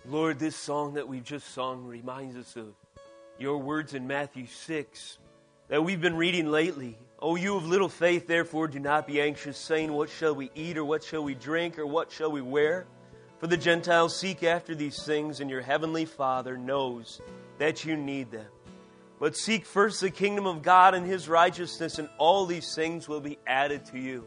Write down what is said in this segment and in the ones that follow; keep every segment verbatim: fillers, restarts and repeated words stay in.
Lord, this song that we've just sung reminds us of your words in Matthew six that we've been reading lately. O you of little faith, therefore do not be anxious, saying, what shall we eat, or what shall we drink, or what shall we wear? For the Gentiles seek after these things, and your heavenly Father knows that you need them. But seek first the kingdom of God and His righteousness, and all these things will be added to you.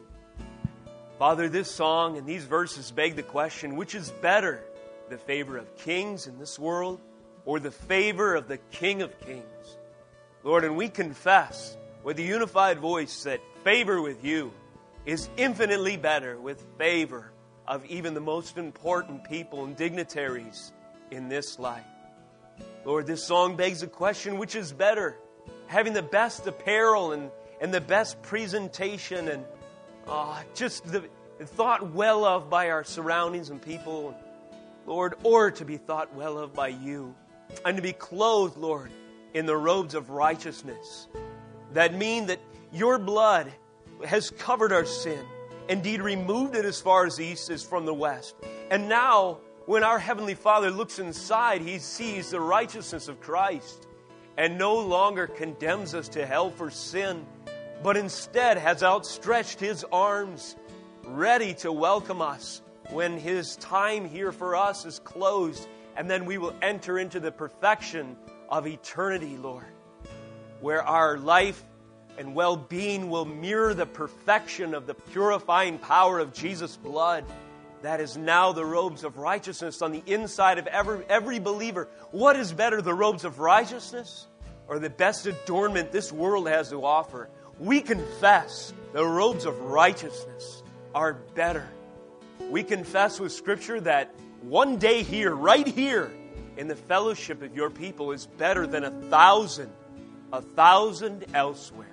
Father, this song and these verses beg the question, which is better, the favor of kings in this world or the favor of the King of Kings? Lord, and we confess with a unified voice that favor with you is infinitely better with favor of even the most important people and dignitaries in this life. Lord, this song begs the question, which is better, having the best apparel and, and the best presentation and uh, just the thought well of by our surroundings and people, Lord, or to be thought well of by you, and to be clothed, Lord, in the robes of righteousness that mean that your blood has covered our sin, indeed removed it as far as the east is from the west. And now, when our Heavenly Father looks inside, He sees the righteousness of Christ and no longer condemns us to hell for sin, but instead has outstretched His arms ready to welcome us when His time here for us is closed, and then we will enter into the perfection of eternity, Lord, where our life and well-being will mirror the perfection of the purifying power of Jesus' blood. That is now the robes of righteousness on the inside of every, every believer. What is better, the robes of righteousness or the best adornment this world has to offer? We confess the robes of righteousness are better. We confess with Scripture that one day here, right here, in the fellowship of your people is better than a thousand, a thousand elsewhere.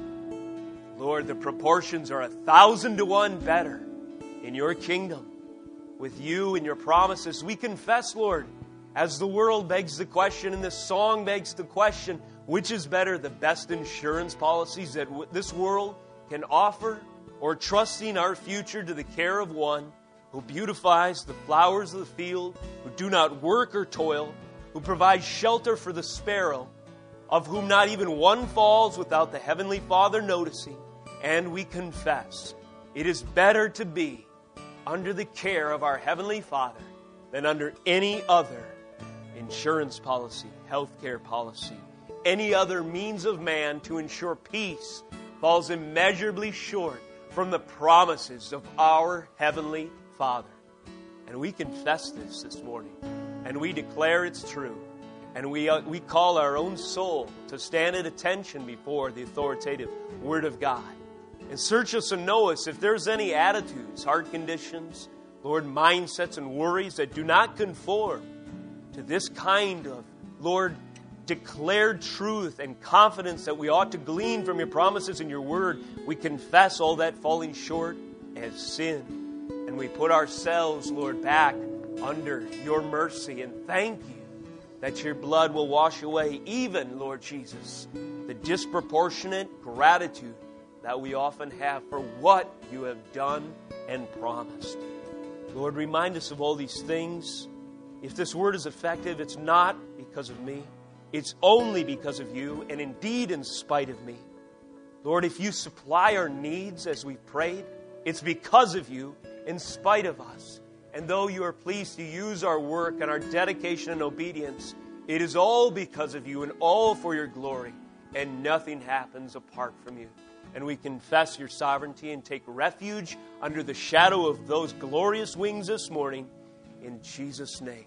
Lord, the proportions are a thousand to one better in your kingdom. With you and your promises, we confess, Lord, as the world begs the question and this song begs the question, which is better, the best insurance policies that w- this world can offer, or trusting our future to the care of one who beautifies the flowers of the field, who do not work or toil, who provides shelter for the sparrow, of whom not even one falls without the Heavenly Father noticing. And we confess it is better to be under the care of our Heavenly Father than under any other insurance policy, healthcare policy, any other means of man to ensure peace falls immeasurably short from the promises of our Heavenly Father. And we confess this this morning, and we declare it's true, and we uh, we call our own soul to stand at attention before the authoritative Word of God. And search us and know us if there's any attitudes, heart conditions, Lord, mindsets and worries that do not conform to this kind of, Lord, declared truth and confidence that we ought to glean from your promises and your word. We confess all that falling short as sin. And we put ourselves, Lord, back under your mercy. And thank you that your blood will wash away even, Lord Jesus, the disproportionate gratitude that we often have for what you have done and promised. Lord, remind us of all these things. If this word is effective, it's not because of me. It's only because of you, and indeed in spite of me. Lord, if you supply our needs as we've prayed, it's because of you, in spite of us. And though you are pleased to use our work and our dedication and obedience, it is all because of you and all for your glory, and nothing happens apart from you. And we confess your sovereignty and take refuge under the shadow of those glorious wings this morning. In Jesus' name,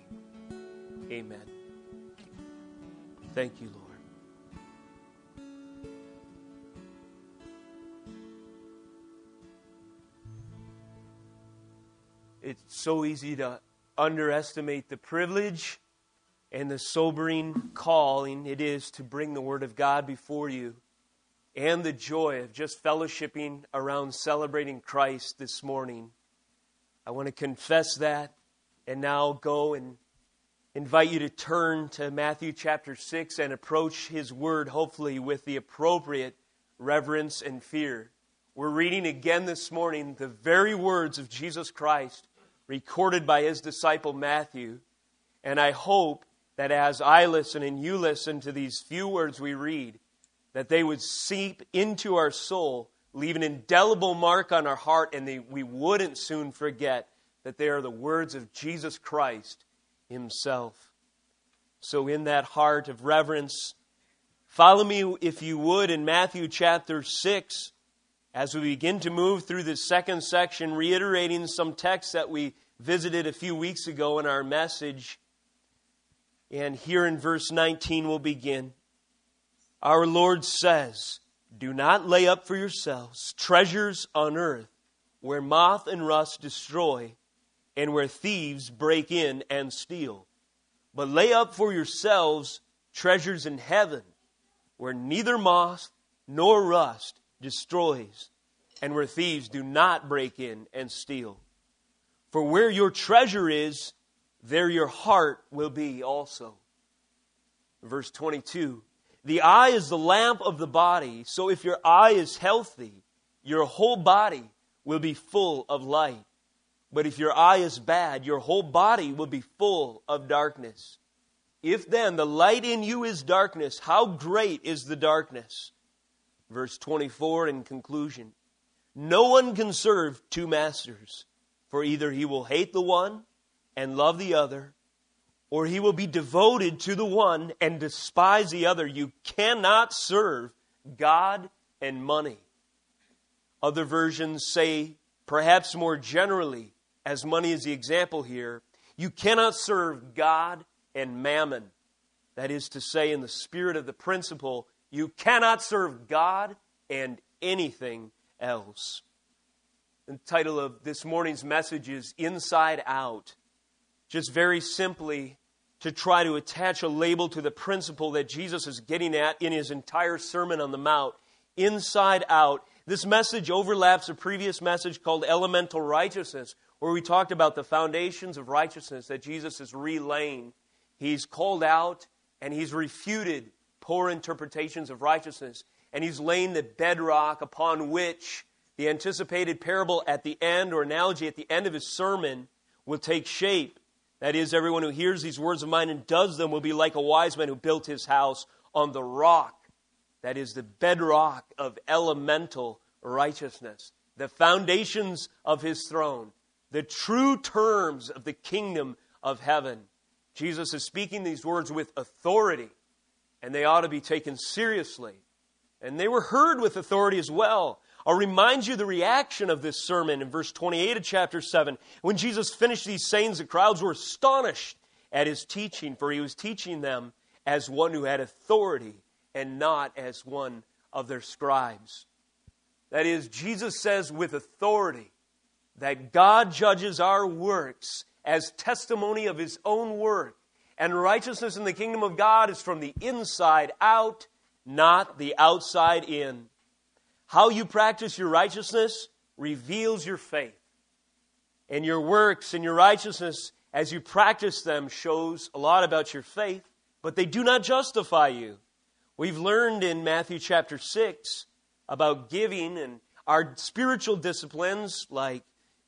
amen. Thank you, Lord. It's so easy to underestimate the privilege and the sobering calling it is to bring the Word of God before you, and the joy of just fellowshipping around celebrating Christ this morning. I want to confess that and now go and invite you to turn to Matthew chapter six and approach His Word, hopefully with the appropriate reverence and fear. We're reading again this morning the very words of Jesus Christ recorded by His disciple Matthew. And I hope that as I listen and you listen to these few words we read, that they would seep into our soul, leave an indelible mark on our heart, and they, we wouldn't soon forget that they are the words of Jesus Christ Himself. So in that heart of reverence, follow me, if you would, in Matthew chapter six, as we begin to move through this second section, reiterating some texts that we visited a few weeks ago in our message. And here in verse nineteen we'll begin. Our Lord says, "Do not lay up for yourselves treasures on earth, where moth and rust destroy, and where thieves break in and steal. But lay up for yourselves treasures in heaven, where neither moth nor rust destroys, and where thieves do not break in and steal. For where your treasure is, there your heart will be also." Verse twenty-two, "The eye is the lamp of the body, so if your eye is healthy, your whole body will be full of light. But if your eye is bad, your whole body will be full of darkness. If then the light in you is darkness, how great is the darkness?" Verse twenty-four in conclusion, "No one can serve two masters, for either he will hate the one and love the other, or he will be devoted to the one and despise the other. You cannot serve God and money." Other versions say, perhaps more generally, as money is the example here, you cannot serve God and mammon. That is to say, in the spirit of the principle, you cannot serve God and anything else. The title of this morning's message is Inside Out. Just very simply to try to attach a label to the principle that Jesus is getting at in His entire Sermon on the Mount. Inside out. This message overlaps a previous message called Elemental Righteousness, where we talked about the foundations of righteousness that Jesus is relaying. He's called out and He's refuted poor interpretations of righteousness. And He's laying the bedrock upon which the anticipated parable at the end, or analogy at the end of His sermon, will take shape. That is, everyone who hears these words of mine and does them will be like a wise man who built his house on the rock. That is the bedrock of elemental righteousness. The foundations of His throne. The true terms of the kingdom of heaven. Jesus is speaking these words with authority, and they ought to be taken seriously. And they were heard with authority as well. I'll remind you the reaction of this sermon in verse twenty-eight of chapter seven. When Jesus finished these sayings, the crowds were astonished at His teaching, for He was teaching them as one who had authority and not as one of their scribes. That is, Jesus says with authority that God judges our works as testimony of His own work. And righteousness in the kingdom of God is from the inside out, not the outside in. How you practice your righteousness reveals your faith. And your works and your righteousness, as you practice them, shows a lot about your faith, but they do not justify you. We've learned in Matthew chapter six about giving and our spiritual disciplines like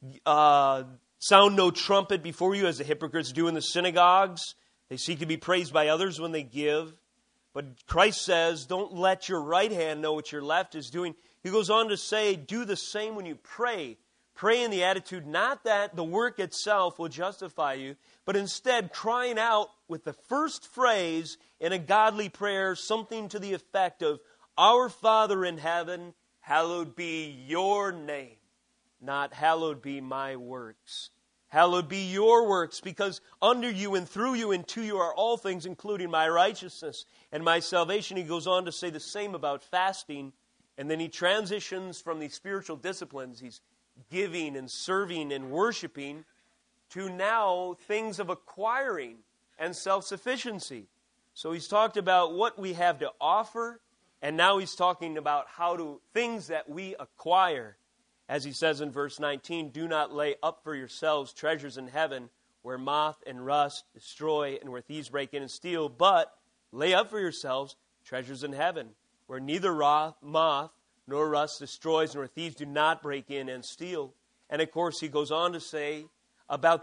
uh, sound no trumpet before you as the hypocrites do in the synagogues. They seek to be praised by others when they give. But Christ says, don't let your right hand know what your left is doing. He goes on to say, do the same when you pray. Pray in the attitude not that the work itself will justify you, but instead crying out with the first phrase in a godly prayer, something to the effect of, Our Father in heaven, hallowed be your name, not hallowed be my works. Hallowed be your works, because under you and through you and to you are all things, including my righteousness and my salvation. He goes on to say the same about fasting, and then he transitions from these spiritual disciplines, he's giving and serving and worshiping, to now things of acquiring and self-sufficiency. So he's talked about what we have to offer, and now he's talking about how to things that we acquire. As he says in verse nineteen, do not lay up for yourselves treasures in heaven, where moth and rust destroy and where thieves break in and steal, but lay up for yourselves treasures in heaven, where neither moth nor rust destroys, and where thieves do not break in and steal. And of course, he goes on to say about the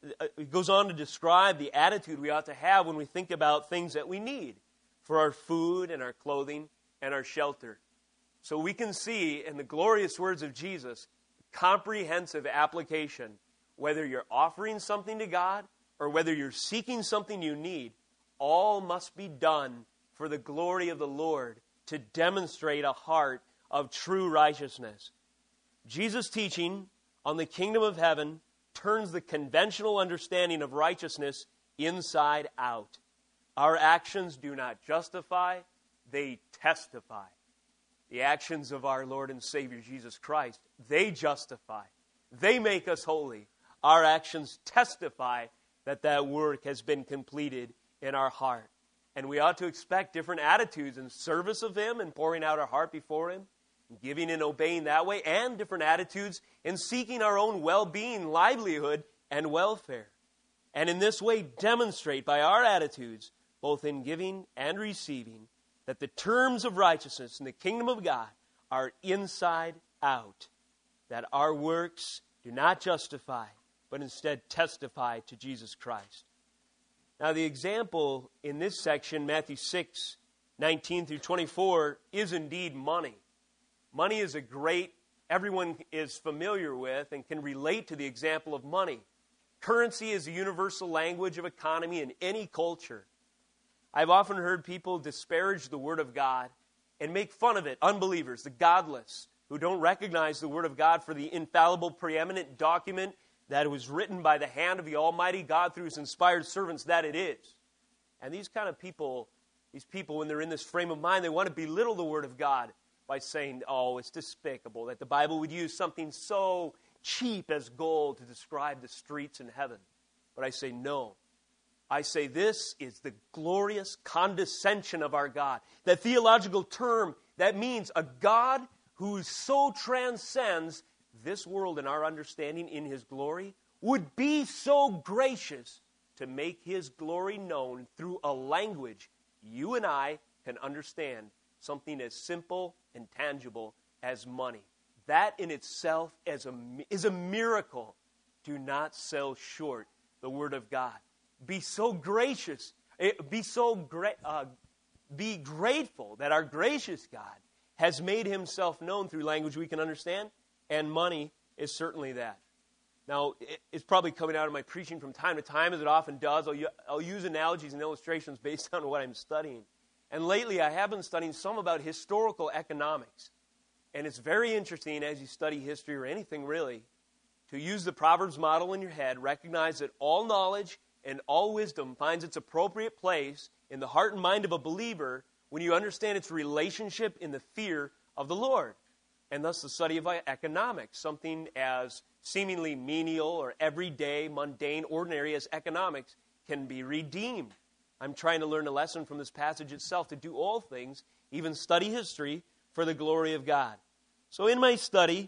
it goes on to describe the attitude we ought to have when we think about things that we need for our food and our clothing and our shelter. So we can see in the glorious words of Jesus, comprehensive application, whether you're offering something to God or whether you're seeking something you need, all must be done for the glory of the Lord to demonstrate a heart of true righteousness. Jesus' teaching on the kingdom of heaven turns the conventional understanding of righteousness inside out. Our actions do not justify, they testify. The actions of our Lord and Savior Jesus Christ, they justify. They make us holy. Our actions testify that that work has been completed in our heart. And we ought to expect different attitudes in service of Him and pouring out our heart before Him, giving and obeying that way, and different attitudes in seeking our own well-being, livelihood, and welfare. And in this way demonstrate by our attitudes, both in giving and receiving, that the terms of righteousness in the kingdom of God are inside out, that our works do not justify, but instead testify to Jesus Christ. Now the example in this section, Matthew six, nineteen through twenty-four, is indeed money. Money is a great, everyone is familiar with and can relate to the example of money. Currency is a universal language of economy in any culture. I've often heard people disparage the Word of God and make fun of it, unbelievers, the godless, who don't recognize the Word of God for the infallible, preeminent document that was written by the hand of the Almighty God through His inspired servants that it is. And these kind of people, these people, when they're in this frame of mind, they want to belittle the Word of God by saying, oh, it's despicable that the Bible would use something so cheap as gold to describe the streets in heaven. But I say, no. I say this is the glorious condescension of our God. That theological term that means a God who so transcends this world and our understanding in His glory would be so gracious to make His glory known through a language you and I can understand, something as simple and tangible as money. That in itself is a, is a miracle. Do not sell short the Word of God. Be so gracious, be so gra- uh, be grateful that our gracious God has made Himself known through language we can understand, and money is certainly that. Now, it's probably coming out of my preaching from time to time, as it often does. I'll, I'll use analogies and illustrations based on what I'm studying. And lately, I have been studying some about historical economics. And it's very interesting as you study history or anything really, to use the Proverbs model in your head, recognize that all knowledge and all wisdom finds its appropriate place in the heart and mind of a believer when you understand its relationship in the fear of the Lord. And thus the study of economics, something as seemingly menial or everyday, mundane, ordinary as economics, can be redeemed. I'm trying to learn a lesson from this passage itself to do all things, even study history, for the glory of God. So in my study,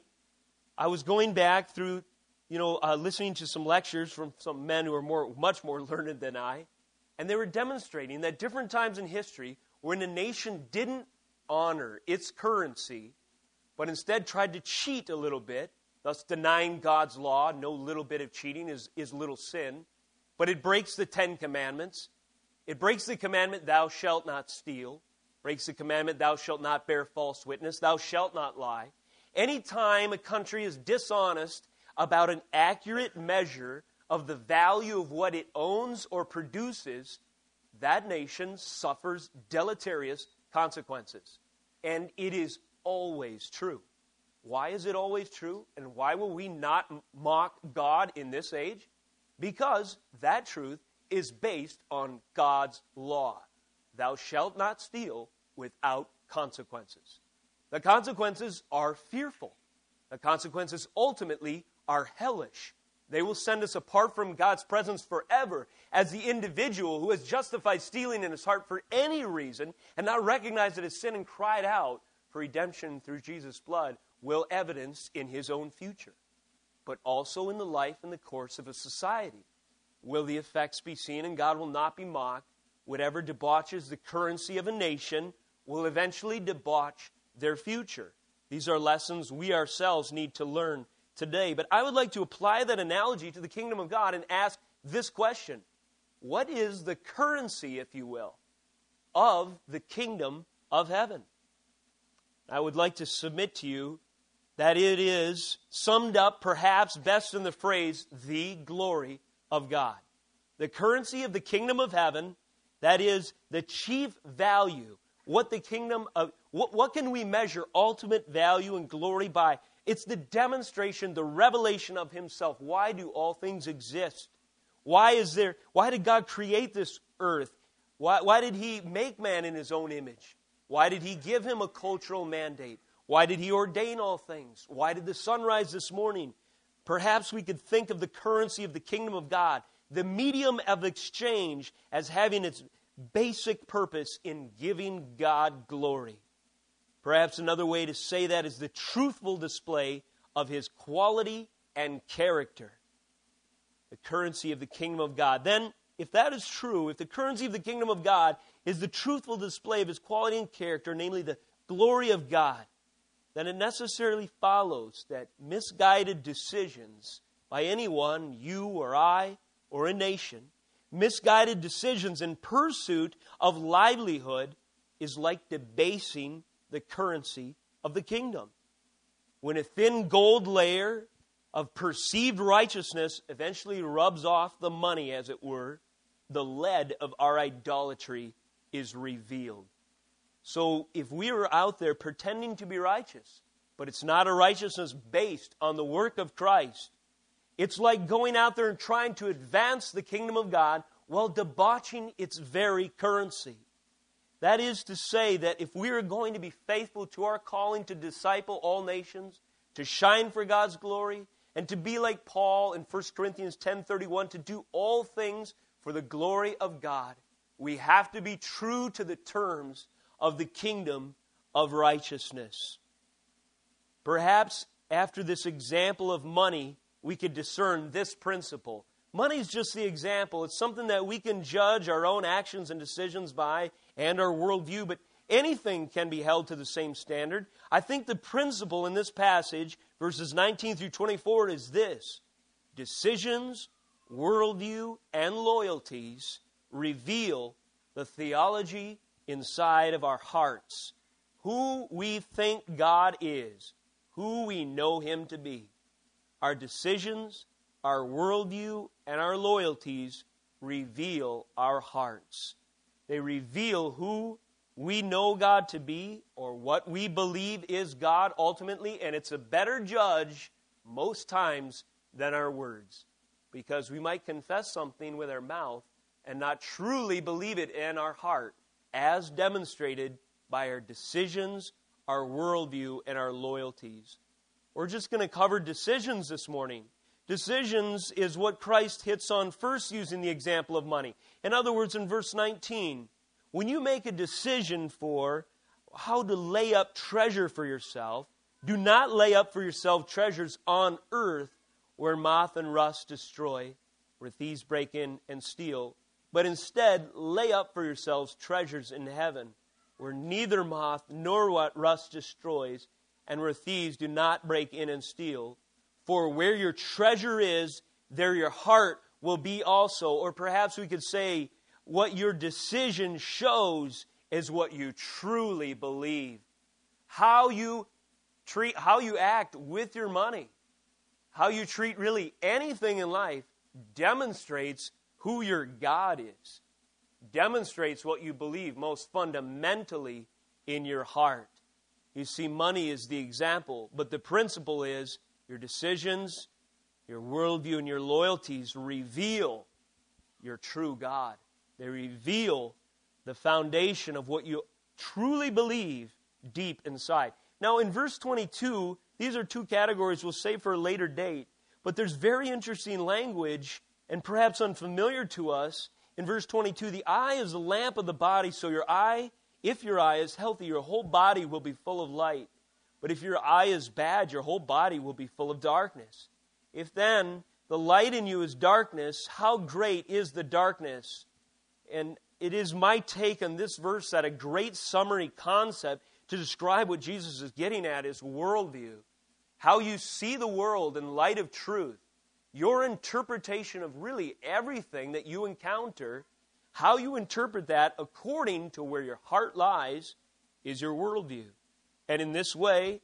I was going back through, you know, uh, listening to some lectures from some men who are more, much more learned than I, and they were demonstrating that different times in history when a nation didn't honor its currency, but instead tried to cheat a little bit, thus denying God's law. No little bit of cheating is, is little sin, but it breaks the Ten Commandments. It breaks the commandment, thou shalt not steal. Breaks the commandment, thou shalt not bear false witness. Thou shalt not lie. Anytime a country is dishonest about an accurate measure of the value of what it owns or produces, that nation suffers deleterious consequences. And it is always true. Why is it always true? And why will we not mock God in this age? Because that truth is based on God's law. Thou shalt not steal without consequences. The consequences are fearful. The consequences ultimately are hellish. They will send us apart from God's presence forever as the individual who has justified stealing in his heart for any reason and not recognized it as sin and cried out for redemption through Jesus' blood will evidence in his own future, but also in the life and the course of a society. Will the effects be seen, and God will not be mocked. Whatever debauches the currency of a nation will eventually debauch their future. These are lessons we ourselves need to learn today. But I would like to apply that analogy to the kingdom of God and ask, this question: what is the currency, if you will, of the kingdom of heaven? I would like to submit to you that it is summed up perhaps best in the phrase, the glory of God. The currency of the kingdom of heaven, that is the chief value. What the kingdom of, what, what can we measure ultimate value and glory by? It's the demonstration, the revelation of Himself. Why do all things exist? Why is there, why did God create this earth? Why, why did He make man in His own image? Why did He give him a cultural mandate? Why did He ordain all things? Why did the sun rise this morning? Perhaps we could think of the currency of the kingdom of God, the medium of exchange, as having its basic purpose in giving God glory. Perhaps another way to say that is the truthful display of His quality and character. The currency of the kingdom of God. Then, if that is true, if the currency of the kingdom of God is the truthful display of His quality and character, namely the glory of God, then it necessarily follows that misguided decisions by anyone, you or I, or a nation, misguided decisions in pursuit of livelihood is like debasing the currency of the kingdom. When a thin gold layer of perceived righteousness eventually rubs off the money, as it were, the lead of our idolatry is revealed. So if we are out there pretending to be righteous, but it's not a righteousness based on the work of Christ, it's like going out there and trying to advance the kingdom of God while debauching its very currency. That is to say that if we are going to be faithful to our calling to disciple all nations, to shine for God's glory, and to be like Paul in First Corinthians ten thirty-one, to do all things for the glory of God, we have to be true to the terms of the kingdom of righteousness. Perhaps after this example of money, we could discern this principle. Money is just the example. It's something that we can judge our own actions and decisions by and our worldview, but anything can be held to the same standard. I think the principle in this passage, verses nineteen through twenty-four, is this: decisions, worldview, and loyalties reveal the theology inside of our hearts, who we think God is, who we know Him to be. Our decisions, our worldview, and our loyalties reveal our hearts. They reveal who we know God to be, or what we believe is God ultimately, and it's a better judge most times than our words, because we might confess something with our mouth and not truly believe it in our heart, as demonstrated by our decisions, our worldview, and our loyalties. We're just going to cover decisions this morning. Decisions is what Christ hits on first using the example of money. In other words, in verse nineteen, when you make a decision for how to lay up treasure for yourself, do not lay up for yourself treasures on earth where moth and rust destroy, where thieves break in and steal, but instead lay up for yourselves treasures in heaven, where neither moth nor what rust destroys, and where thieves do not break in and steal. For where your treasure is, there your heart will be also. Or perhaps we could say, what your decision shows is what you truly believe. How you treat, how you act with your money, how you treat really anything in life demonstrates who your God is, demonstrates what you believe most fundamentally in your heart. You see, money is the example, but the principle is your decisions, your worldview, and your loyalties reveal your true God. They reveal the foundation of what you truly believe deep inside. Now, in verse twenty-two, these are two categories we'll save for a later date, but there's very interesting language, and perhaps unfamiliar to us. In verse twenty-two, the eye is the lamp of the body, so your eye, if your eye is healthy, your whole body will be full of light. But if your eye is bad, your whole body will be full of darkness. If then the light in you is darkness, how great is the darkness? And it is my take on this verse that a great summary concept to describe what Jesus is getting at is worldview. How you see the world in light of truth. your interpretation of really everything that you encounter, how you interpret that according to where your heart lies, is your worldview. And in this way,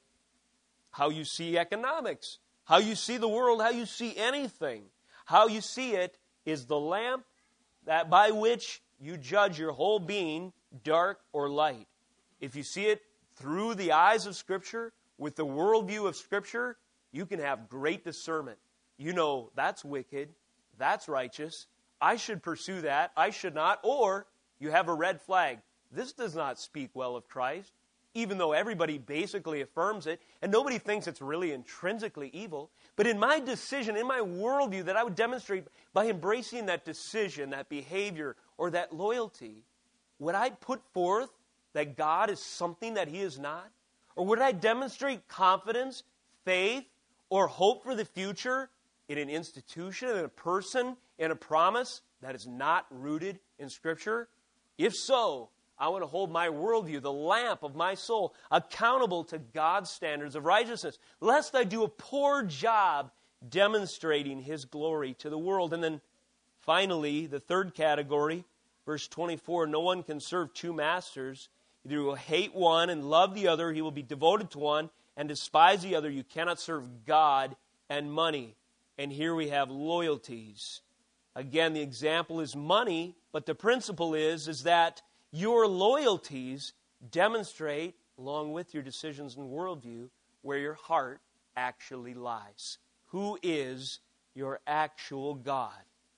how you see economics, how you see the world, how you see anything, how you see it is the lamp that by which you judge your whole being, dark or light. If you see it through the eyes of Scripture, with the worldview of Scripture, you can have great discernment. You know, that's wicked, that's righteous, I should pursue that, I should not, or you have a red flag. This does not speak well of Christ, even though everybody basically affirms it, and nobody thinks it's really intrinsically evil. But in my decision, in my worldview, that I would demonstrate by embracing that decision, that behavior, or that loyalty, would I put forth that God is something that He is not? Or would I demonstrate confidence, faith, or hope for the future in an institution, in a person, in a promise that is not rooted in Scripture? If so, I want to hold my worldview, the lamp of my soul, accountable to God's standards of righteousness, lest I do a poor job demonstrating His glory to the world. And then finally, the third category, verse twenty-four, no one can serve two masters. Either he will hate one and love the other, he will be devoted to one and despise the other. You cannot serve God and money. And here we have loyalties. Again, the example is money, but the principle is, is that your loyalties demonstrate, along with your decisions and worldview, where your heart actually lies. Who is your actual God?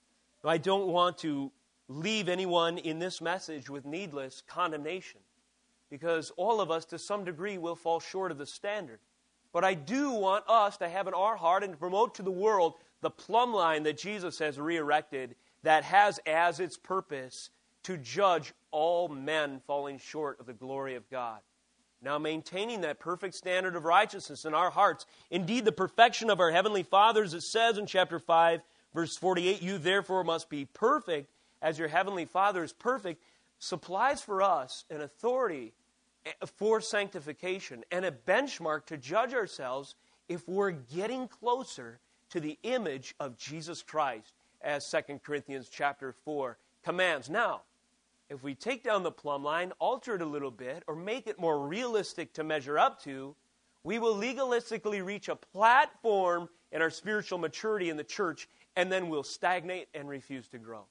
I don't want to leave anyone in this message with needless condemnation, because all of us, to some degree, will fall short of the standard. But I do want us to have in our heart and to promote to the world the plumb line that Jesus has re-erected that has as its purpose to judge all men falling short of the glory of God. Now, maintaining that perfect standard of righteousness in our hearts, indeed the perfection of our heavenly Father, as it says in chapter five, verse forty-eight, you therefore must be perfect as your heavenly Father is perfect, supplies for us an authority for sanctification and a benchmark to judge ourselves if we're getting closer to the image of Jesus Christ, as Second Corinthians chapter four commands. Now, if we take down the plumb line, alter it a little bit, or make it more realistic to measure up to, we will legalistically reach a platform in our spiritual maturity in the church, and then we'll stagnate and refuse to grow.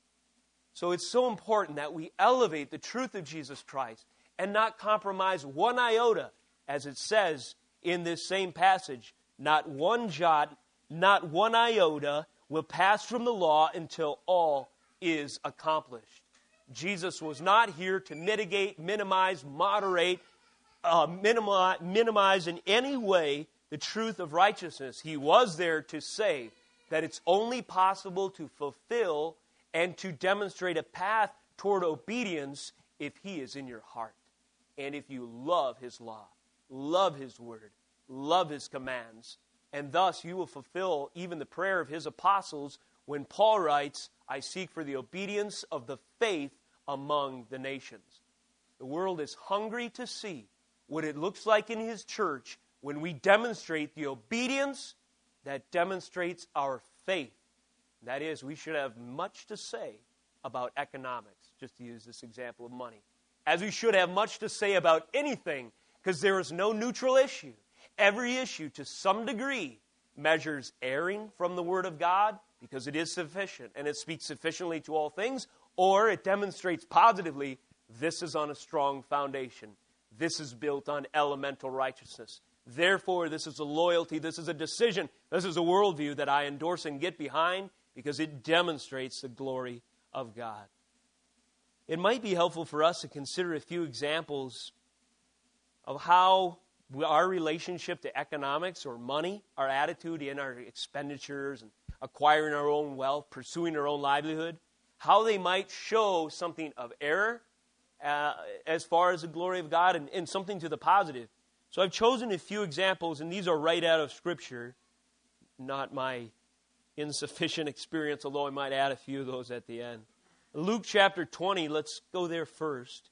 So it's so important that we elevate the truth of Jesus Christ and not compromise one iota, as it says in this same passage. Not one jot, not one iota will pass from the law until all is accomplished. Jesus was not here to mitigate, minimize, moderate, uh, minimize, minimize in any way the truth of righteousness. He was there to say that it's only possible to fulfill and to demonstrate a path toward obedience if He is in your heart. And if you love His law, love His word, love His commands, and thus you will fulfill even the prayer of His apostles when Paul writes, I seek for the obedience of the faith among the nations. The world is hungry to see what it looks like in His church when we demonstrate the obedience that demonstrates our faith. That is, we should have much to say about economics, just to use this example of money, as we should have much to say about anything, because there is no neutral issue. Every issue, to some degree, measures erring from the Word of God, because it is sufficient, and it speaks sufficiently to all things, or it demonstrates positively, this is on a strong foundation. This is built on elemental righteousness. Therefore, this is a loyalty, this is a decision, this is a worldview that I endorse and get behind, because it demonstrates the glory of God. It might be helpful for us to consider a few examples of how our relationship to economics or money, our attitude in our expenditures and acquiring our own wealth, pursuing our own livelihood, how they might show something of error uh, as far as the glory of God and, and something to the positive. So I've chosen a few examples, and these are right out of Scripture, not my insufficient experience, although I might add a few of those at the end. Luke chapter twenty, let's go there first.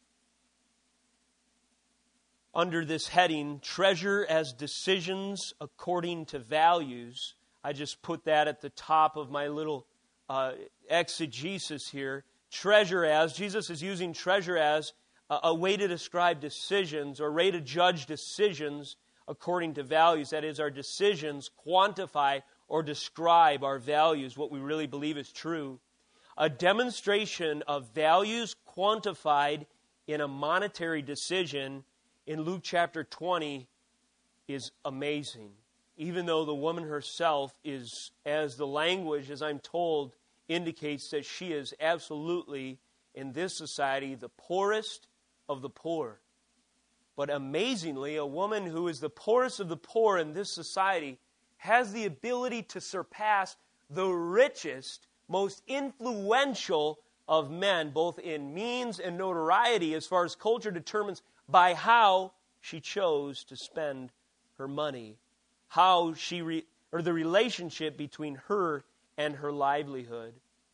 Under this heading, treasure as decisions according to values, I just put that at the top of my little uh, exegesis here. Treasure as, Jesus is using treasure as a, a way to describe decisions or a way to judge decisions according to values. That is, our decisions quantify or describe our values, what we really believe is true. A demonstration of values quantified in a monetary decision in Luke chapter twenty is amazing. Even though the woman herself is, as the language, as I'm told, indicates that she is absolutely, in this society, the poorest of the poor. But amazingly, a woman who is the poorest of the poor in this society has the ability to surpass the richest, most influential of men, both in means and notoriety, as far as culture determines, by how she chose to spend her money, how she re, or the relationship between her and her livelihood.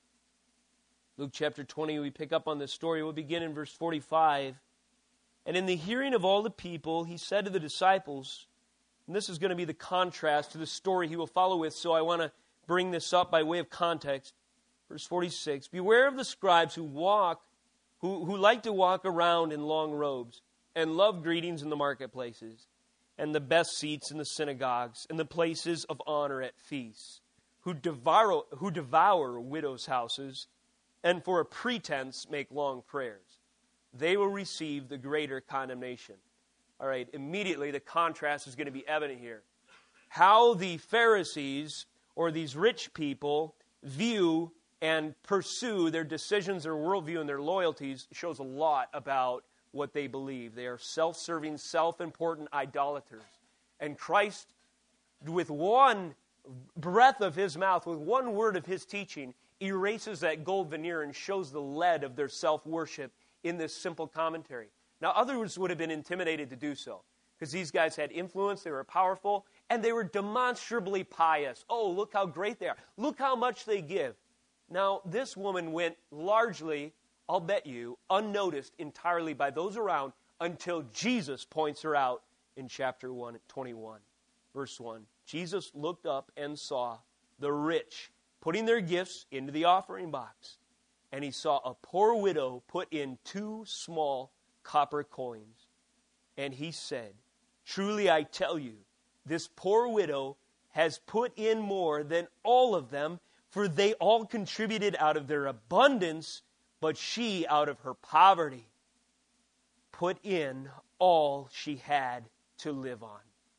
Luke chapter twenty, we pick up on this story. We'll begin in verse forty-five. And in the hearing of all the people, he said to the disciples, and this is going to be the contrast to the story he will follow with, so I want to bring this up by way of context. Verse forty-six, beware of the scribes who walk, who, who like to walk around in long robes and love greetings in the marketplaces and the best seats in the synagogues and the places of honor at feasts, who devour, who devour widows' houses and for a pretense make long prayers. They will receive the greater condemnation. All right, immediately the contrast is going to be evident here. How the Pharisees, or these rich people, view and pursue their decisions, their worldview, and their loyalties shows a lot about what they believe. They are self-serving, self-important idolaters. And Christ, with one breath of his mouth, with one word of his teaching, erases that gold veneer and shows the lead of their self-worship in this simple commentary. Now, others would have been intimidated to do so, because these guys had influence, they were powerful, and they were demonstrably pious. Oh, look how great they are. Look how much they give. Now, this woman went largely, I'll bet you, unnoticed entirely by those around until Jesus points her out in chapter one, twenty-one, verse one. Jesus looked up and saw the rich putting their gifts into the offering box, and he saw a poor widow put in two small copper coins. And he said, truly I tell you, this poor widow has put in more than all of them, for they all contributed out of their abundance, but she, out of her poverty, put in all she had to live on.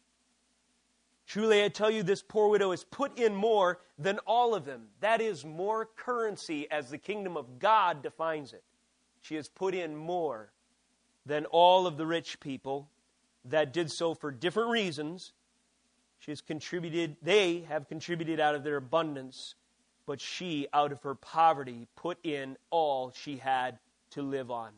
Truly I tell you, this poor widow has put in more than all of them. That is more currency as the kingdom of God defines it. She has put in more than all of the rich people that did so for different reasons. She has contributed, they have contributed out of their abundance, but she, out of her poverty, put in all she had to live on.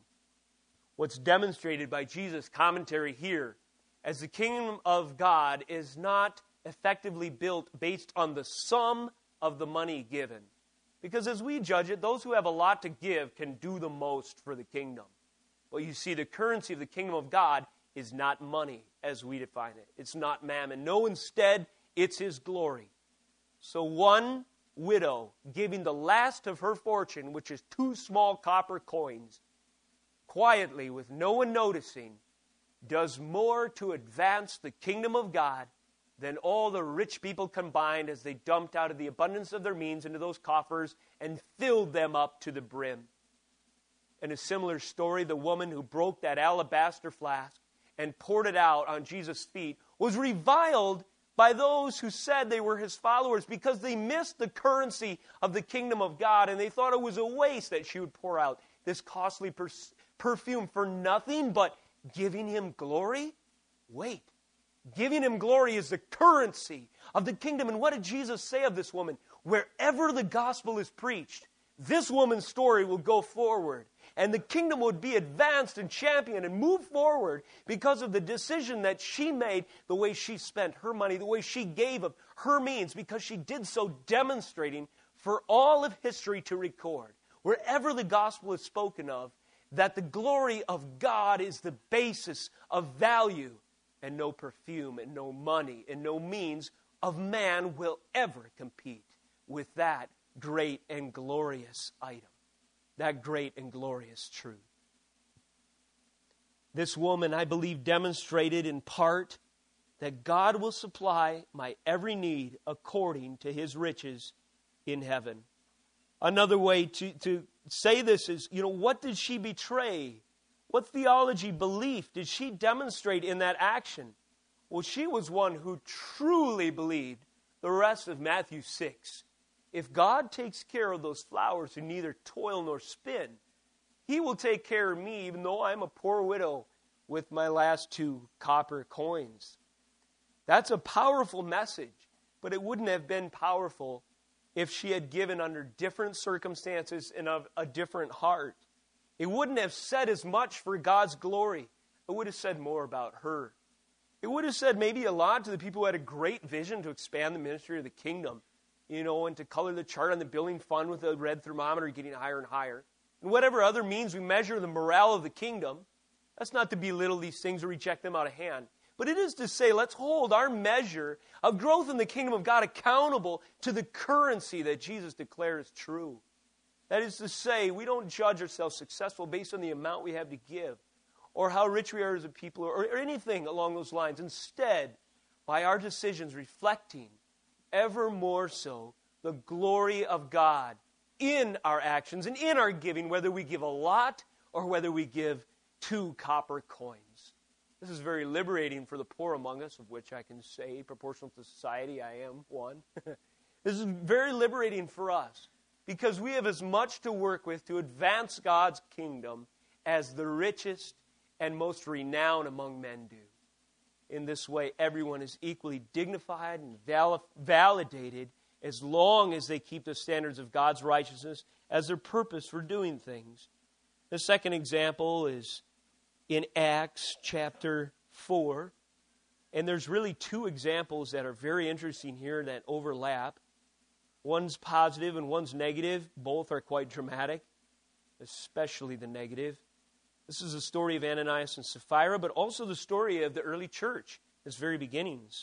What's demonstrated by Jesus' commentary here, as the kingdom of God is not effectively built based on the sum of the money given. Because as we judge it, those who have a lot to give can do the most for the kingdom. But you see, the currency of the kingdom of God is not money as we define it. It's not mammon. No, instead, it's his glory. So one widow giving the last of her fortune, which is two small copper coins, quietly, with no one noticing, does more to advance the kingdom of God than all the rich people combined as they dumped out of the abundance of their means into those coffers and filled them up to the brim. In a similar story, the woman who broke that alabaster flask and poured it out on Jesus' feet was reviled by those who said they were his followers because they missed the currency of the kingdom of God, and they thought it was a waste that she would pour out this costly per- perfume for nothing but giving him glory? Wait. Giving him glory is the currency of the kingdom. And what did Jesus say of this woman? Wherever the gospel is preached, this woman's story will go forward. And the kingdom would be advanced and championed and move forward because of the decision that she made, the way she spent her money, the way she gave of her means, because she did so, demonstrating for all of history to record, wherever the gospel is spoken of, that the glory of God is the basis of value, and no perfume and no money and no means of man will ever compete with that great and glorious item, that great and glorious truth. This woman, I believe, demonstrated in part that God will supply my every need according to His riches in heaven. Another way to, to say this is, you know, what did she betray? What theology, belief did she demonstrate in that action? Well, she was one who truly believed the rest of Matthew six. If God takes care of those flowers who neither toil nor spin, He will take care of me, even though I'm a poor widow with my last two copper coins. That's a powerful message, but it wouldn't have been powerful if she had given under different circumstances and of a different heart. It wouldn't have said as much for God's glory. It would have said more about her. It would have said maybe a lot to the people who had a great vision to expand the ministry of the kingdom, you know, and to color the chart on the building fund with a red thermometer getting higher and higher. And whatever other means we measure the morale of the kingdom, that's not to belittle these things or reject them out of hand. But it is to say, let's hold our measure of growth in the kingdom of God accountable to the currency that Jesus declares true. That is to say, we don't judge ourselves successful based on the amount we have to give or how rich we are as a people or, or anything along those lines. Instead, by our decisions reflecting ever more so the glory of God in our actions and in our giving, whether we give a lot or whether we give two copper coins. This is very liberating for the poor among us, of which I can say, proportional to society, I am one. This is very liberating for us because we have as much to work with to advance God's kingdom as the richest and most renowned among men do. In this way, everyone is equally dignified and val- validated as long as they keep the standards of God's righteousness as their purpose for doing things. The second example is in Acts chapter four. And there's really two examples that are very interesting here that overlap. One's positive and one's negative. Both are quite dramatic, especially the negative. This is the story of Ananias and Sapphira, but also the story of the early church, its very beginnings.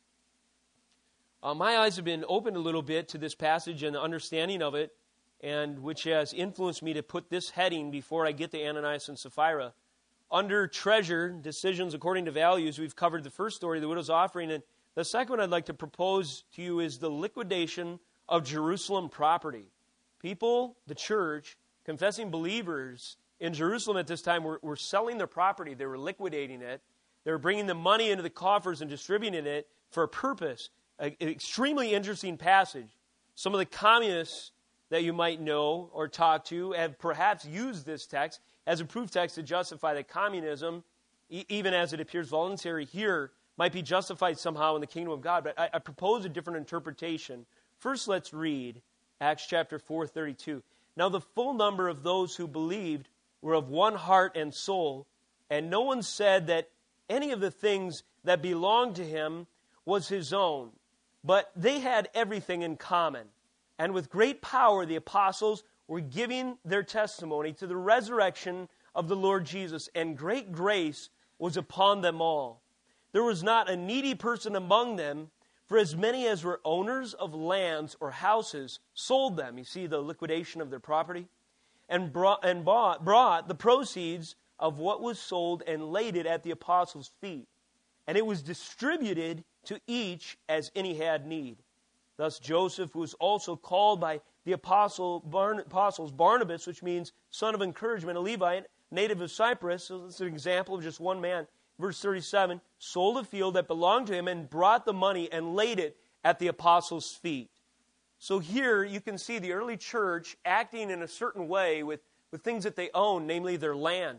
Uh, my eyes have been opened a little bit to this passage and the understanding of it, and which has influenced me to put this heading before I get to Ananias and Sapphira. Under treasure, decisions according to values, we've covered the first story, the widow's offering, and the second one I'd like to propose to you is the liquidation of Jerusalem property. People, the church, confessing believers in Jerusalem at this time were, were selling their property. They were liquidating it. They were bringing the money into the coffers and distributing it for a purpose. An extremely interesting passage. Some of the communists that you might know or talk to have perhaps used this text as a proof text to justify that communism, e- even as it appears voluntary here, might be justified somehow in the kingdom of God. But I, I propose a different interpretation. First, let's read Acts chapter four, thirty-two. Now the full number of those who believed were of one heart and soul, and no one said that any of the things that belonged to him was his own, but they had everything in common. And with great power the apostles were giving their testimony to the resurrection of the Lord Jesus, and great grace was upon them all. There was not a needy person among them, for as many as were owners of lands or houses sold them. You see the liquidation of their property? And brought, and bought, brought the proceeds of what was sold and laid it at the apostles' feet. And it was distributed to each as any had need. Thus Joseph, who was also called by the apostle Barn, apostles Barnabas, which means son of encouragement, a Levite, native of Cyprus. So this is an example of just one man. Verse thirty-seven, sold a field that belonged to him and brought the money and laid it at the apostles' feet. So here you can see the early church acting in a certain way with, with things that they own, namely their land.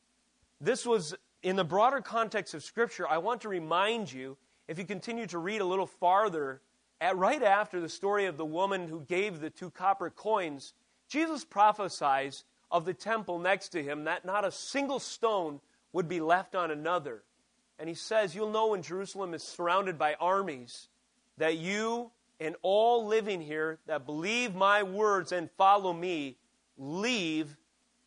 This was, in the broader context of Scripture, I want to remind you, if you continue to read a little farther, at, right after the story of the woman who gave the two copper coins, Jesus prophesies of the temple next to him that not a single stone would be left on another. And he says, you'll know when Jerusalem is surrounded by armies that you and all living here that believe my words and follow me leave.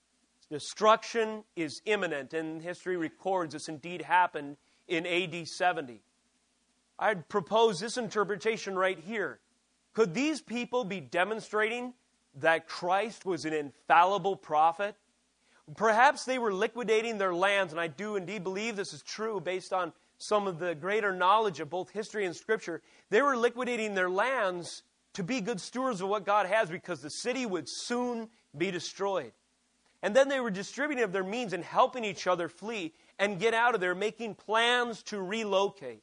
Destruction is imminent. And history records this indeed happened in A D seventy. I'd propose this interpretation right here. Could these people be demonstrating that Christ was an infallible prophet? Perhaps they were liquidating their lands, and I do indeed believe this is true based on some of the greater knowledge of both history and Scripture. They were liquidating their lands to be good stewards of what God has, because the city would soon be destroyed. And then they were distributing of their means and helping each other flee and get out of there, making plans to relocate.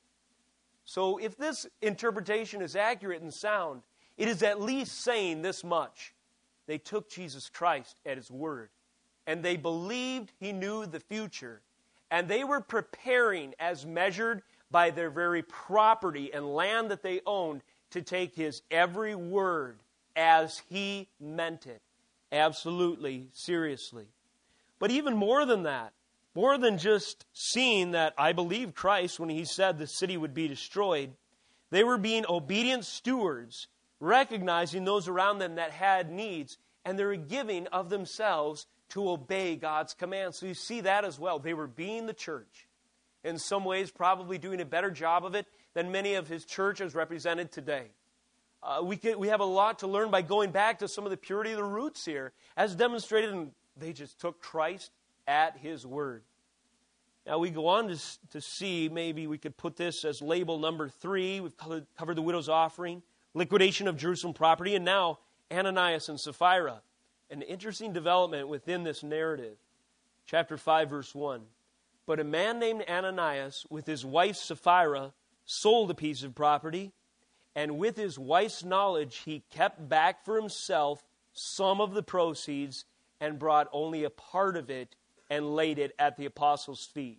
So if this interpretation is accurate and sound, it is at least saying this much. They took Jesus Christ at His word, and they believed He knew the future, and they were preparing as measured by their very property and land that they owned to take His every word as He meant it. Absolutely, seriously. But even more than that, more than just seeing that I believe Christ when He said the city would be destroyed, they were being obedient stewards, recognizing those around them that had needs, and they were giving of themselves to obey God's commands. So you see that as well. They were being the church. In some ways, probably doing a better job of it than many of His churches represented today. Uh, we, can, we have a lot to learn by going back to some of the purity of the roots here, as demonstrated, and they just took Christ at His word. Now we go on to, to see, maybe we could put this as label number three. We've covered, covered the widow's offering, liquidation of Jerusalem property, and now Ananias and Sapphira. An interesting development within this narrative. Chapter five, verse one. But a man named Ananias, with his wife Sapphira, sold a piece of property, and with his wife's knowledge, he kept back for himself some of the proceeds and brought only a part of it and laid it at the apostles' feet.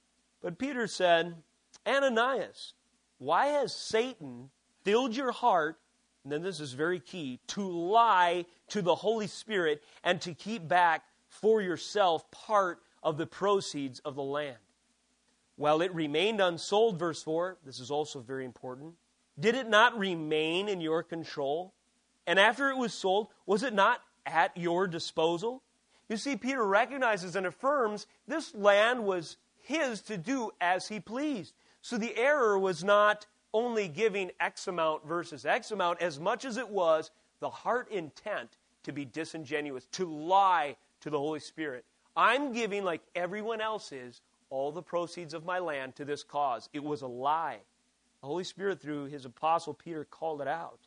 But Peter said, Ananias, why has Satan filled your heart, and then this is very key, to lie to the Holy Spirit and to keep back for yourself part of the proceeds of the land? While it remained unsold, verse four, this is also very important, did it not remain in your control? And after it was sold, was it not at your disposal? You see, Peter recognizes and affirms this land was his to do as he pleased. So the error was not only giving X amount versus X amount, as much as it was the heart intent to be disingenuous, to lie to the Holy Spirit. I'm giving, like everyone else is, all the proceeds of my land to this cause. It was a lie. The Holy Spirit, through His apostle Peter, called it out.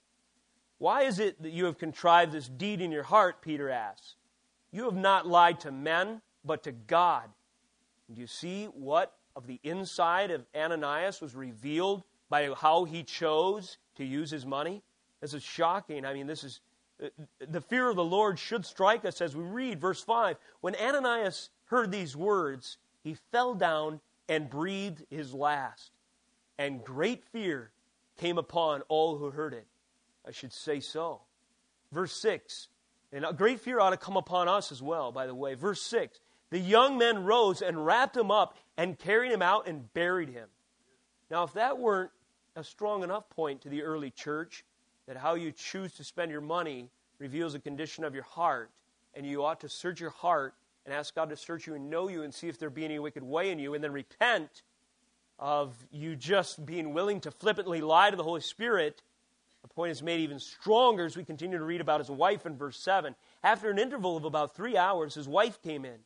Why is it that you have contrived this deed in your heart, Peter asks. You have not lied to men, but to God. And you see what of the inside of Ananias was revealed by how he chose to use his money? This is shocking. I mean, this is, the fear of the Lord should strike us as we read verse five. When Ananias heard these words, he fell down and breathed his last. And great fear came upon all who heard it. I should say so. Verse six. And a great fear ought to come upon us as well, by the way. Verse six. The young men rose and wrapped him up and carried him out and buried him. Now, if that weren't a strong enough point to the early church, that how you choose to spend your money reveals a condition of your heart, and you ought to search your heart and ask God to search you and know you and see if there be any wicked way in you, and then repent of you just being willing to flippantly lie to the Holy Spirit. The point is made even stronger as we continue to read about his wife in verse seven. After an interval of about three hours, his wife came in,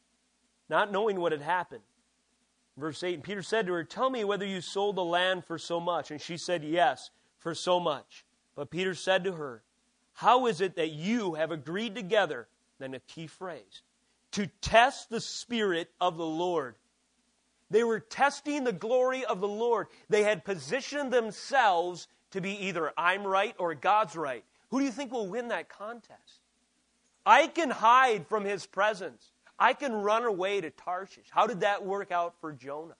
not knowing what had happened. Verse eight, and Peter said to her, tell me whether you sold the land for so much. And she said, yes, for so much. But Peter said to her, how is it that you have agreed together, then a key phrase, to test the Spirit of the Lord? They were testing the glory of the Lord. They had positioned themselves to be either I'm right or God's right. Who do you think will win that contest? I can hide from His presence. I can run away to Tarshish. How did that work out for Jonah?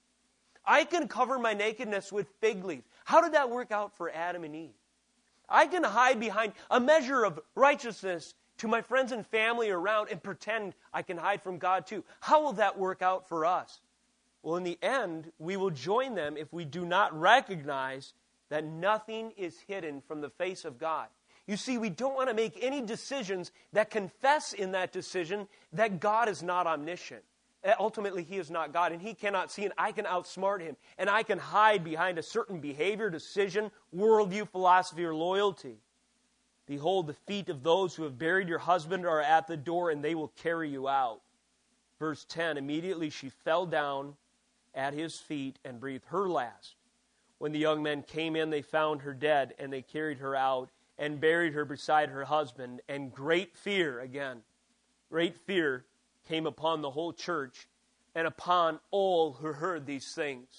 I can cover my nakedness with fig leaves. How did that work out for Adam and Eve? I can hide behind a measure of righteousness to my friends and family around and pretend I can hide from God too. How will that work out for us? Well, in the end, we will join them if we do not recognize that nothing is hidden from the face of God. You see, we don't want to make any decisions that confess in that decision that God is not omniscient. ultimately he is not God, and he cannot see, and I can outsmart him, and I can hide behind a certain behavior, decision, worldview, philosophy, or loyalty. Behold, the feet of those who have buried your husband are at the door, and they will carry you out. Verse ten, immediately she fell down at his feet and breathed her last. When the young men came in, they found her dead, and they carried her out and buried her beside her husband. And great fear, again, great fear came upon the whole church and upon all who heard these things.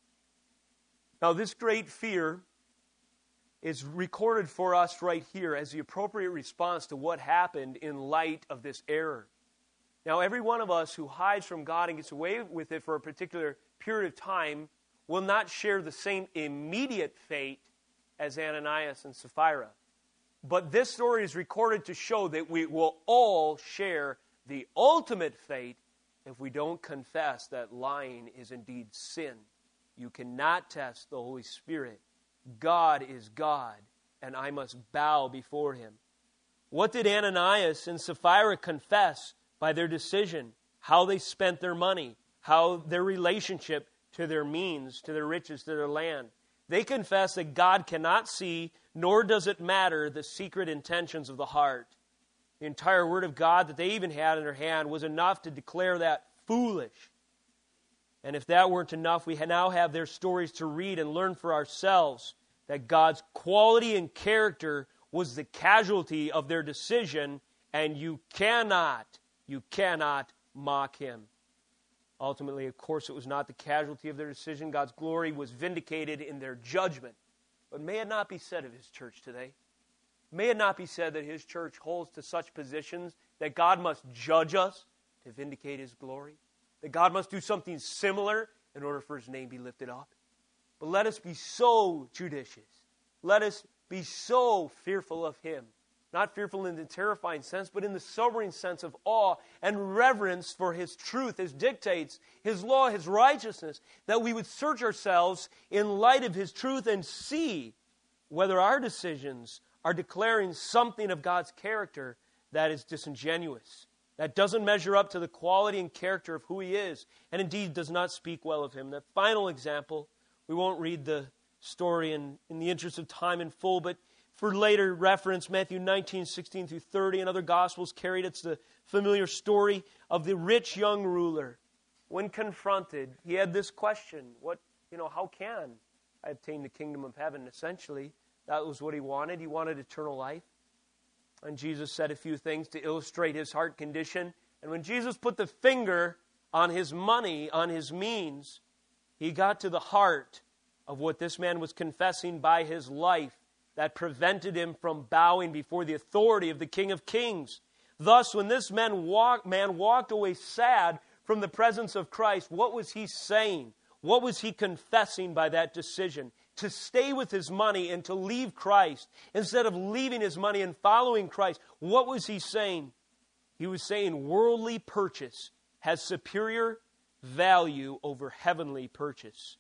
Now, this great fear is recorded for us right here as the appropriate response to what happened in light of this error. Now, every one of us who hides from God and gets away with it for a particular period of time will not share the same immediate fate as Ananias and Sapphira. But this story is recorded to show that we will all share the ultimate fate if we don't confess that lying is indeed sin. You cannot test the Holy Spirit. God is God, and I must bow before him. What did Ananias and Sapphira confess by their decision? How they spent their money, how their relationship to their means, to their riches, to their land. They confess that God cannot see, nor does it matter, the secret intentions of the heart. The entire Word of God that they even had in their hand was enough to declare that foolish. And if that weren't enough, we now have their stories to read and learn for ourselves that God's quality and character was the casualty of their decision, and you cannot, you cannot mock him. Ultimately, of course, it was not the casualty of their decision. God's glory was vindicated in their judgment. But may it not be said of his church today. May it not be said that his church holds to such positions that God must judge us to vindicate his glory. That God must do something similar in order for his name be lifted up. But let us be so judicious. Let us be so fearful of him. Not fearful in the terrifying sense, but in the sobering sense of awe and reverence for his truth, his dictates, his law, his righteousness, that we would search ourselves in light of his truth and see whether our decisions are declaring something of God's character that is disingenuous, that doesn't measure up to the quality and character of who he is, and indeed does not speak well of him. The final example, we won't read the story in, in the interest of time in full, but for later reference, Matthew nineteen, sixteen through thirty, and other Gospels carried. It's the familiar story of the rich young ruler. When confronted, he had this question, what, you know, how can I obtain the kingdom of heaven? Essentially, that was what he wanted. He wanted eternal life. And Jesus said a few things to illustrate his heart condition. And when Jesus put the finger on his money, on his means, he got to the heart of what this man was confessing by his life that prevented him from bowing before the authority of the King of Kings. Thus, when this man, walk, man walked away sad from the presence of Christ, what was he saying? What was he confessing by that decision? To stay with his money and to leave Christ instead of leaving his money and following Christ. What was he saying? He was saying worldly purchase has superior value over heavenly purchase.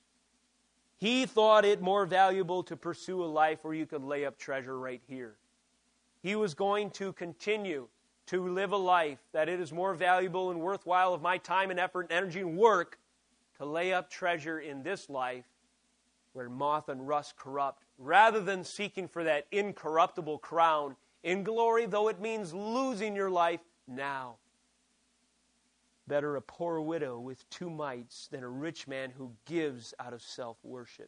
He thought it more valuable to pursue a life where you could lay up treasure right here. He was going to continue to live a life that it is more valuable and worthwhile of my time and effort and energy and work to lay up treasure in this life where moth and rust corrupt, rather than seeking for that incorruptible crown in glory, though it means losing your life now. Better a poor widow with two mites than a rich man who gives out of self-worship.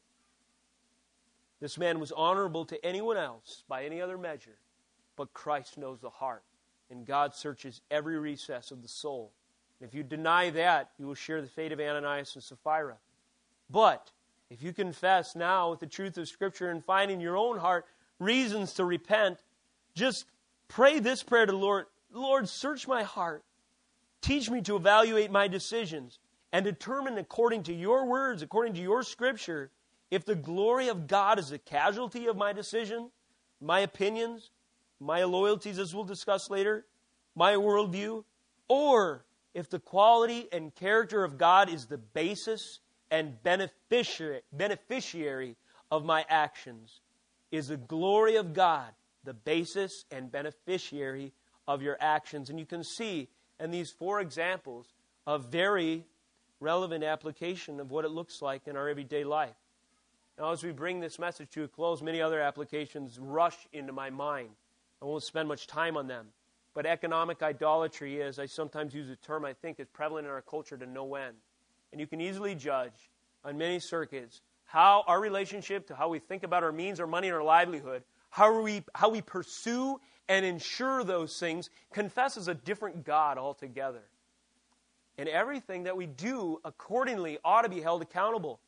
This man was honorable to anyone else by any other measure, but Christ knows the heart, and God searches every recess of the soul. If you deny that, you will share the fate of Ananias and Sapphira. But if you confess now with the truth of Scripture and find in your own heart reasons to repent, just pray this prayer to the Lord. Lord, search my heart. Teach me to evaluate my decisions and determine according to your words, according to your Scripture, if the glory of God is the casualty of my decision, my opinions, my loyalties, as we'll discuss later, my worldview, or if the quality and character of God is the basis and beneficiary, beneficiary of my actions. Is the glory of God the basis and beneficiary of your actions? And you can see in these four examples a very relevant application of what it looks like in our everyday life. Now, as we bring this message to a close, many other applications rush into my mind. I won't spend much time on them. But economic idolatry is, I sometimes use a term I think is prevalent in our culture to no end. And you can easily judge on many circuits how our relationship to how we think about our means, our money, and our livelihood, how we, how we pursue and ensure those things, confesses a different God altogether. And everything that we do accordingly ought to be held accountable.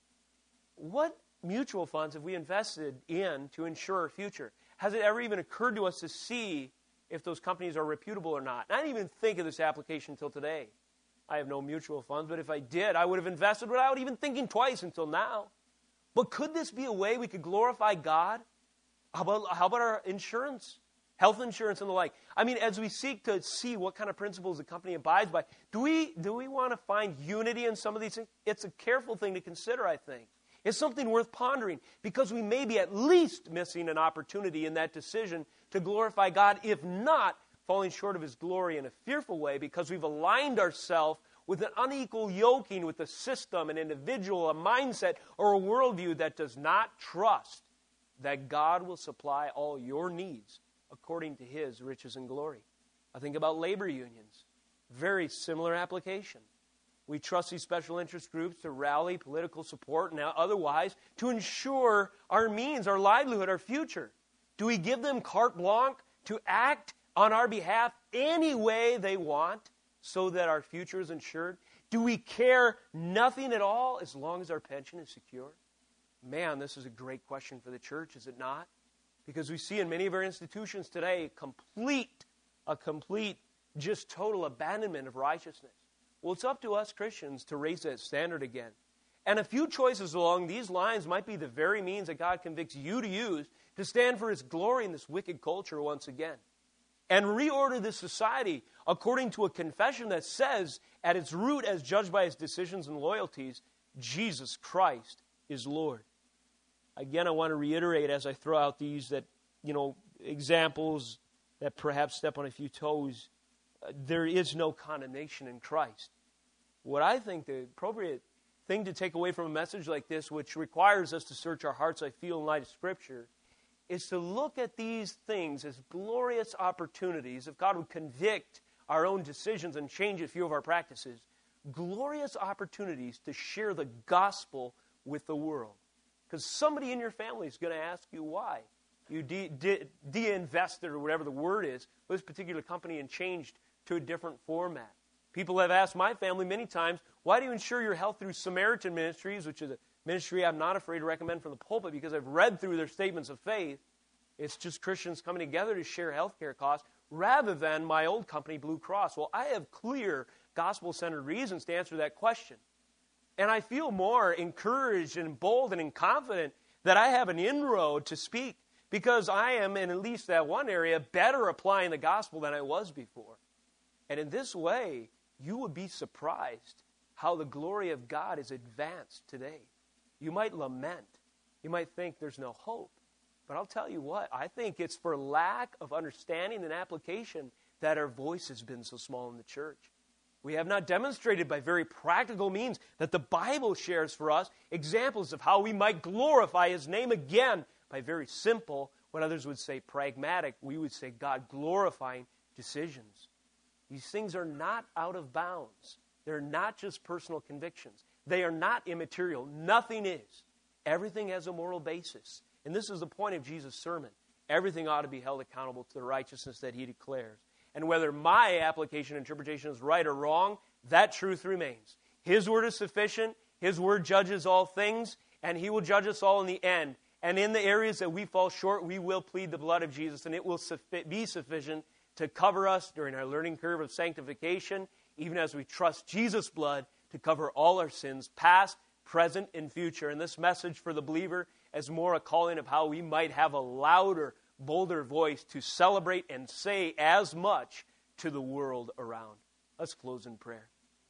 What mutual funds have we invested in to ensure our future? Has it ever even occurred to us to see if those companies are reputable or not? And I didn't even think of this application until today. I have no mutual funds, but if I did, I would have invested without even thinking twice until now. But could this be a way we could glorify God? How about, how about our insurance, health insurance and the like? I mean, as we seek to see what kind of principles the company abides by, do we, do we want to find unity in some of these things? It's a careful thing to consider, I think. It's something worth pondering because we may be at least missing an opportunity in that decision to glorify God, if not falling short of His glory in a fearful way because we've aligned ourselves with an unequal yoking with a system, an individual, a mindset, or a worldview that does not trust that God will supply all your needs according to His riches and glory. I think about labor unions. Very similar application. We trust these special interest groups to rally political support and otherwise to ensure our means, our livelihood, our future. Do we give them carte blanche to act on our behalf any way they want so that our future is insured? Do we care nothing at all as long as our pension is secure? Man, this is a great question for the church, is it not? Because we see in many of our institutions today complete, a complete, just total abandonment of righteousness. Well, it's up to us Christians to raise that standard again. And a few choices along these lines might be the very means that God convicts you to use to stand for His glory in this wicked culture once again. And reorder this society according to a confession that says, at its root, as judged by its decisions and loyalties, Jesus Christ is Lord. Again, I want to reiterate as I throw out these that, you know, examples that perhaps step on a few toes. Uh, there is no condemnation in Christ. What I think the appropriate thing to take away from a message like this, which requires us to search our hearts, I feel, in light of Scripture, is to look at these things as glorious opportunities, if God would convict our own decisions and change a few of our practices, glorious opportunities to share the gospel with the world. Because somebody in your family is going to ask you why you de- de- de-invested, or whatever the word is, with this particular company and changed to a different format. People have asked my family many times, why do you insure your health through Samaritan Ministries, which is a ministry I'm not afraid to recommend from the pulpit because I've read through their statements of faith. It's just Christians coming together to share health care costs rather than my old company, Blue Cross. Well, I have clear gospel-centered reasons to answer that question. And I feel more encouraged and emboldened and confident that I have an inroad to speak because I am, in at least that one area, better applying the gospel than I was before. And in this way, you would be surprised how the glory of God is advanced today. You might lament. You might think there's no hope. But I'll tell you what, I think it's for lack of understanding and application that our voice has been so small in the church. We have not demonstrated by very practical means that the Bible shares for us examples of how we might glorify His name again by very simple, what others would say pragmatic, we would say God-glorifying decisions. These things are not out of bounds. They're not just personal convictions. They are not immaterial. Nothing is. Everything has a moral basis. And this is the point of Jesus' sermon. Everything ought to be held accountable to the righteousness that He declares. And whether my application and interpretation is right or wrong, that truth remains. His word is sufficient. His word judges all things, and He will judge us all in the end. And in the areas that we fall short, we will plead the blood of Jesus, and it will be sufficient to cover us during our learning curve of sanctification, even as we trust Jesus' blood to cover all our sins, past, present, and future. And this message for the believer is more a calling of how we might have a louder, bolder voice to celebrate and say as much to the world around. Let's close in prayer.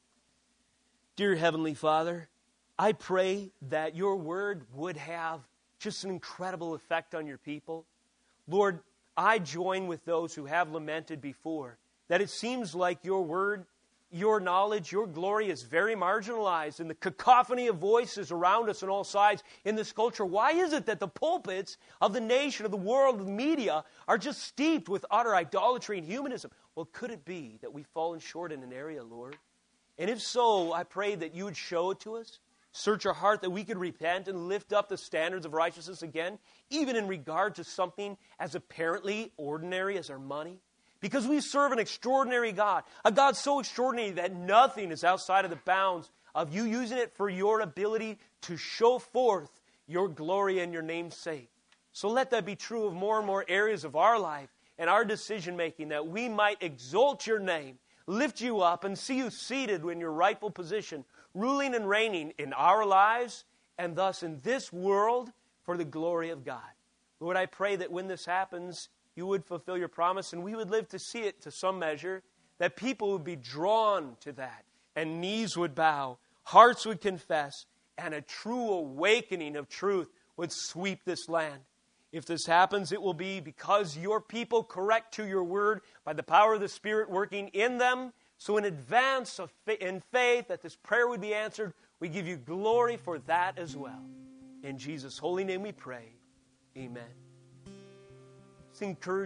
Dear Heavenly Father, I pray that Your word would have just an incredible effect on Your people. Lord, I join with those who have lamented before that it seems like Your word your knowledge, your glory is very marginalized in the cacophony of voices around us on all sides in this culture. Why is it that the pulpits of the nation, of the world, of the media are just steeped with utter idolatry and humanism? Well, could it be that we've fallen short in an area, Lord? And if so, I pray that you would show it to us. Search our heart that we could repent and lift up the standards of righteousness again, even in regard to something as apparently ordinary as our money. Because we serve an extraordinary God, a God so extraordinary that nothing is outside of the bounds of you using it for your ability to show forth your glory and your name's sake. So let that be true of more and more areas of our life and our decision making, that we might exalt your name, lift you up, and see you seated in your rightful position, ruling and reigning in our lives and thus in this world for the glory of God. Lord, I pray that when this happens, you would fulfill your promise, and we would live to see it to some measure, that people would be drawn to that, and knees would bow, hearts would confess, and a true awakening of truth would sweep this land. If this happens, it will be because your people correct to your word by the power of the Spirit working in them. So in advance of fa- in faith that this prayer would be answered, we give you glory for that as well. In Jesus' holy name we pray. Amen. It's encouraging.